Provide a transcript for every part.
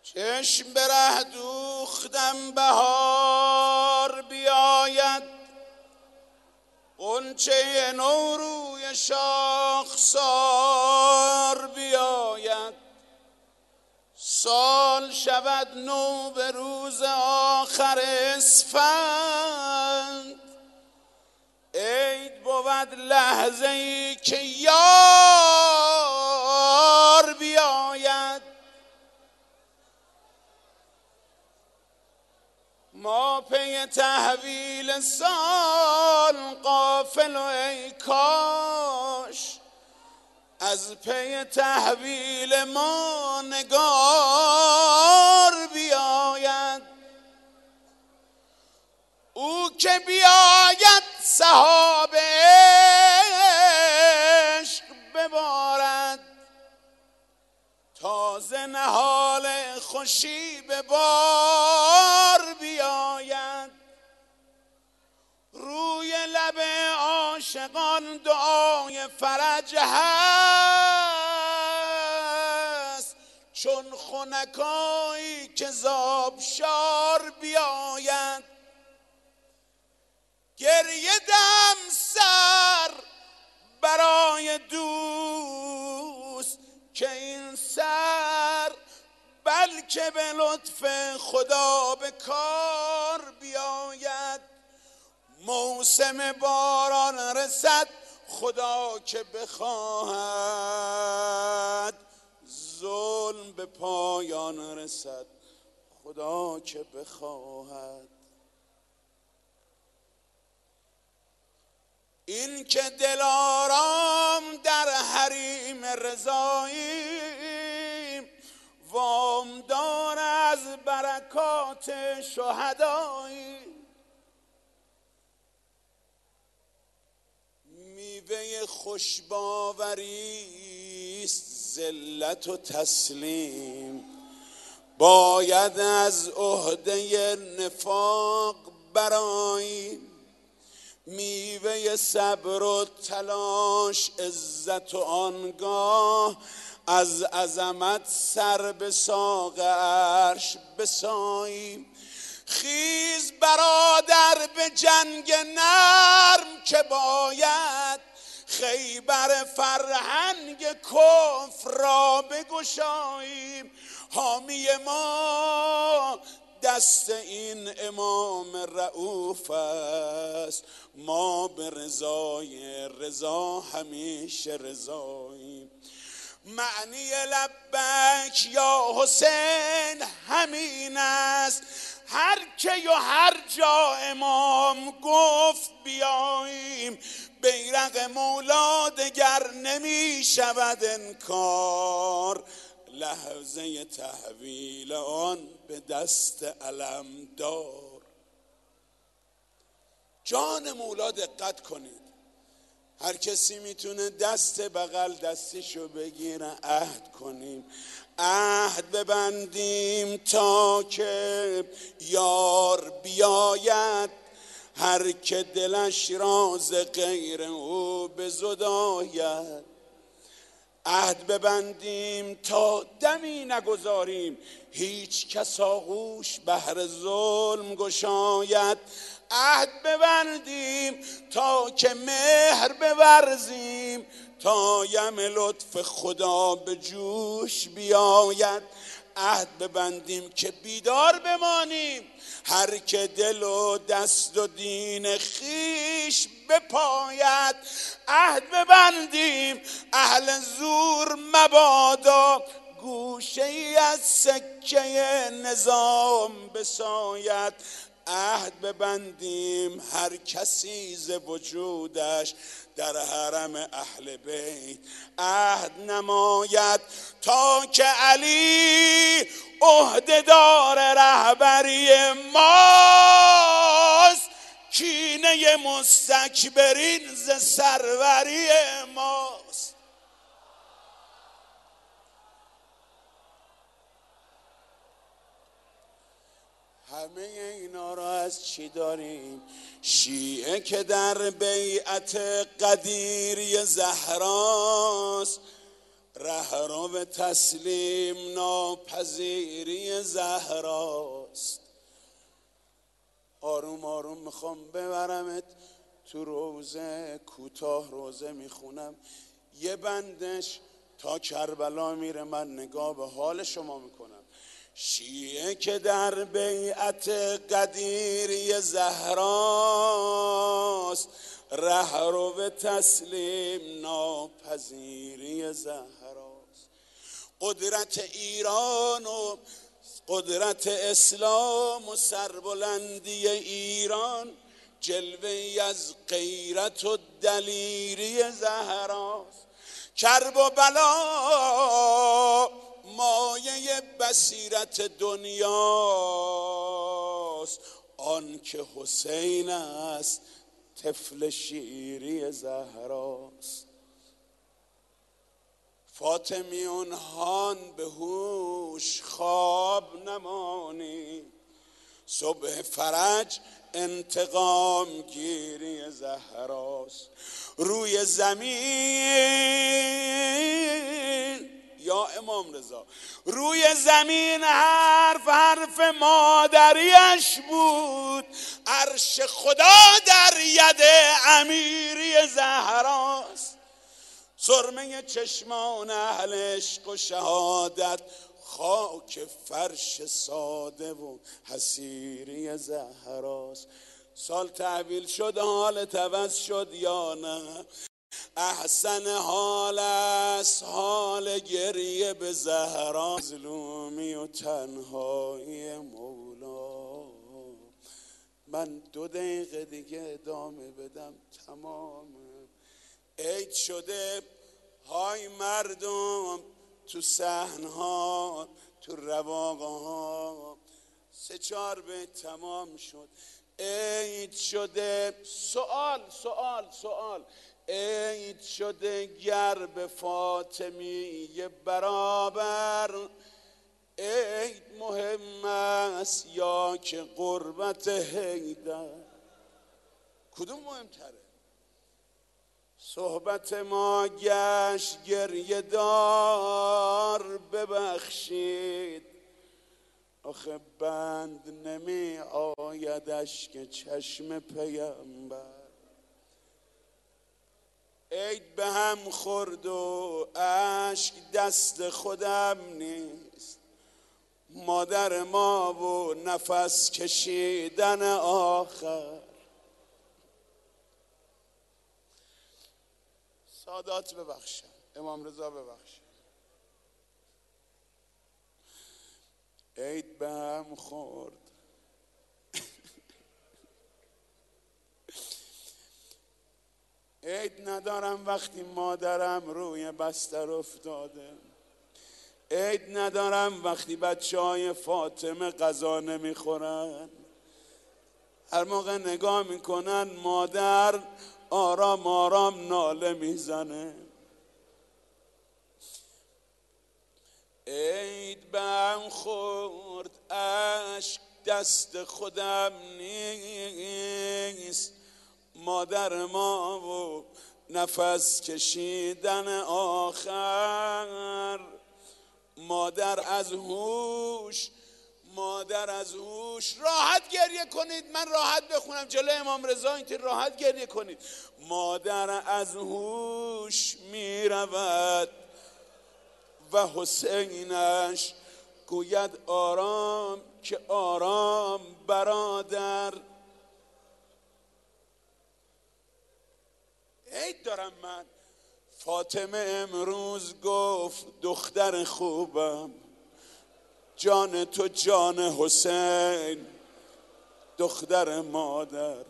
چشم به ره دوختم بهار بیاید، غنچه نو روی شاخسار بیاید. سال شود نو به روز آخر اسفند، عید بود لحظه ای که یار بیاید. ما پی تحویل سال غافل و ای کاش از پی تحویل ما نگار بیاید. او که بیاید سحاب عشق ببارد، تازه نهال خوشی به بار بیاید. روی لب عاشقان دعای فرج هست، چون خنکایی که زابشار بیاید. گریه دم سر برای دوست که این سر بلکه به لطف خدا به کار بیاید. موسم باران رسد خدا که بخواهد، ظلم به پایان رسد خدا که بخواهد. این که دلارام در حریم رضاییم، وامدار از برکات شهدایی. میوه خوشباوریست ذلت و تسلیم، باید از عهده نفاق برآییم. میوه صبر و تلاش عزت و آنگاه، از عظمت سر به ساق عرش بساییم. خیز برادر به جنگ نرم که باید، خیبر فرهنگ کفر را بگشاییم. حامی ما دست این امام رؤوف است، ما به رضای رضا همیشه رضاییم. معنی لبیک یا حسین همین است، هر که و هر جا امام گفت بیاییم. بیرق مولا دگر نمی شود انکار، لحظه تحویل آن به دست علمدار. جان مولا دقت کنید، هر کسی میتونه دست بغل دستشو بگیره. عهد کنیم، عهد ببندیم تا که یار بیاید. هر که دلش راز غیر او بزداید. عهد ببندیم تا دمی نگذاریم هیچ کس آغوش بهر ظلم گشاید. عهد ببندیم تا که مهر بورزیم، تا یم لطف خدا به جوش بیاید. عهد ببندیم که بیدار بمانیم، هر که دل و دست و دین خیش بپاید. عهد ببندیم اهل زور مبادا، گوشه ای از سکه نظام بساید. عهد ببندیم هر کسی ز وجودش در حرم اهل بیت عهد نماید، تا که علی عهده‌دار رهبری ماست. کینه مستکبرین ز سروری ماست. همه اینا را از چی داریم؟ شیعه که در بیعت قدیری زهراست، رهرو تسلیم ناپذیری زهراست. آروم آروم میخوام ببرمت تو روزه، کوتاه روزه میخونم، یه بندش تا کربلا میره، من نگاه به حال شما میکنم. شیعه که در بیعت قدیری زهراست، رهرو تسلیم ناپذیری زهراست. قدرت ایران و قدرت اسلام و سربلندی ایران، جلوه از غیرت و دلیری زهراست. کرب و بلا مایه بصیرت دنیاست، آن که حسین است طفل شیری زهراست. فاطمیون هان به هوش خواب نمانی، صبح فرج انتقام گیری زهراست. روی زمین یا امام رضا، روی زمین حرف مادریش بود، عرش خدا در ید امیری زهراست. سرمه چشمان اهل عشق و شهادت، خاک فرش ساده و حسیری زهراست. سال تحویل شد حالت عوض شد یا نه؟ احسن حال است حال گریه به زهرا، مظلومی و تنهایی مولا. من 2 دقیقه دیگه ادامه بدم تمامه. عید شده های مردم تو صحن‌ها تو رواق‌ها، 3-4 بیت تمام شد. عید شده سوال عید شده گر به فاطمی برابر، عید مهم است یا که قربت حیدر؟ کدوم مهمتره؟ صحبت ما گشت گریه دار، ببخشید آخه بند نمی آیدش که چشم پیامبر. عید به هم خورد و اشک دست خودم نیست، مادر ما و نفس کشیدن آخر. سادات ببخشن، امام رضا ببخشن. عید به هم خورد عید ندارم وقتی مادرم روی بستر افتاده، عید ندارم وقتی بچه‌های فاطمه غذا نمیخورن. هر موقع نگاه میکنن مادر آرام آرام ناله میزنه. عید به هم خورد اشک دست خودم نیست، مادر ما و نفس کشیدن آخر. مادر از هوش راحت گریه کنید، من راحت بخونم جلوی امام رضا، اینطور راحت گریه کنید. مادر از هوش می رود و حسینش گوید آرام که آرام برادر. عید دارم من. فاطمه امروز گفت دختر خوبم، جان تو جان حسین دختر مادر.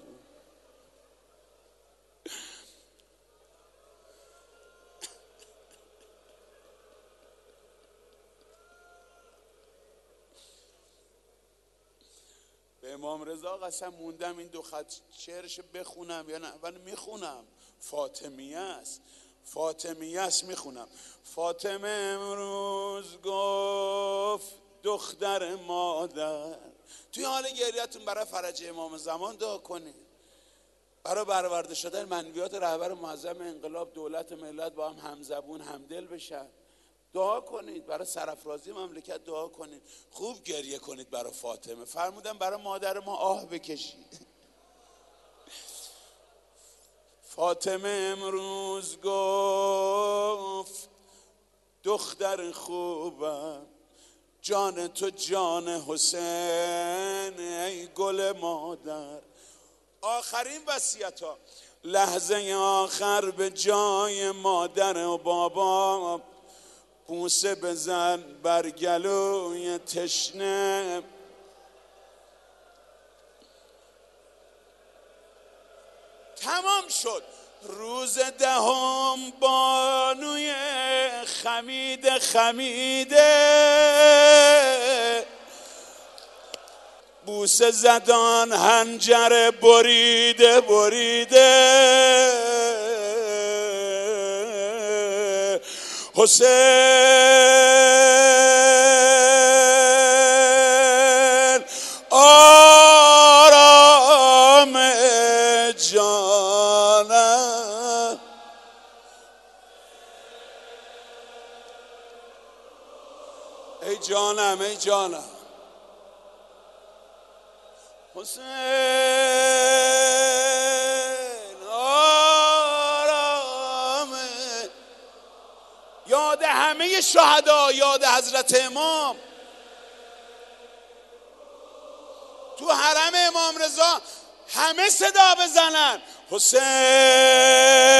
به امام رضا قسم موندم این 2 خط شعرش بخونم یا نه، ولی میخونم. فاطمیه است میخونم. فاطمه امروز گفت دختر مادر. توی حال گریه‌تون برای فرج امام زمان دعا کنید، برای برآورده شدن منویات رهبر معظم انقلاب، دولت ملت با هم همزبون همدل بشن. دعا کنید برای سرافرازی مملکت، دعا کنید، خوب گریه کنید برای فاطمه. فرمودن برای مادر ما آه بکشید. فاطمه امروز گفت دختر خوبم، جان تو جان حسین ای گل مادر. آخرین وصیت‌ها، لحظه آخر به جای مادر و بابا بوسه بزن بر گلوی تشنه. تمام شد. روز دهم بانوی خمیده بوسه زدان هنجر بریده حسین آرام جانم. ای جانم ای جانم حسین آرامه. یاد همه شهدا، یاد حضرت امام. تو حرم امام رضا همه صدا بزنن حسین